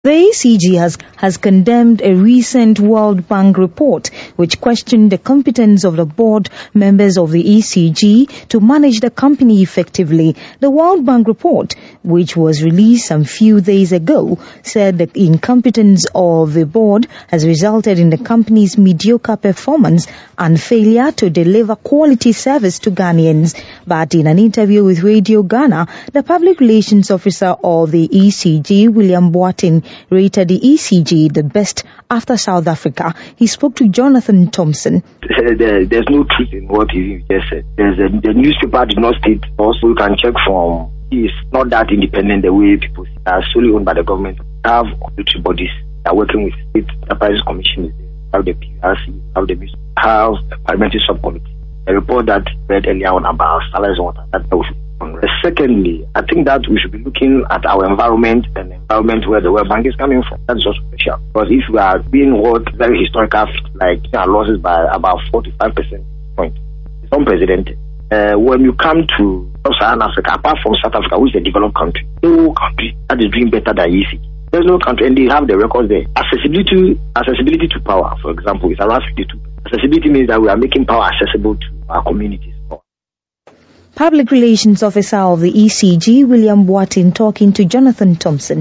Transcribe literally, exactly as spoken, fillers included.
The E C G has, has condemned a recent World Bank report which questioned the competence of the board members of the E C G to manage the company effectively. The World Bank report, which was released some few days ago, said the incompetence of the board has resulted in the company's mediocre performance and failure to deliver quality service to Ghanaians. But in an interview with Radio Ghana, the public relations officer of the E C G, William Boateng, rated the E C G the best after South Africa. He spoke to Jonathan Thompson. There, there's no truth in what he just said. There's a, the newspaper did not state. Also, you can check from. It's not that independent the way people see. They are solely owned by the government. We have regulatory bodies that are working with state enterprise commissions. Have the P R C, have the have a parliamentary subcommittee. A report that read earlier on about salaries and water that we should. Secondly, I think that we should be looking at our environment and the environment where the World Bank is coming from. That is also crucial. Because if we are being what very historical, like our losses by about forty-five percent point, it's unprecedented. Uh, when you come to Sub-Saharan Africa, apart from South Africa, which is a developed country, no country that is doing better than E C G. There's no country, and they have the records there. Accessibility, accessibility to power, for example, is around fifty-two. Accessibility means that we are making power accessible to our communities. Public Relations Officer of the E C G, William Boateng, talking to Jonathan Thompson.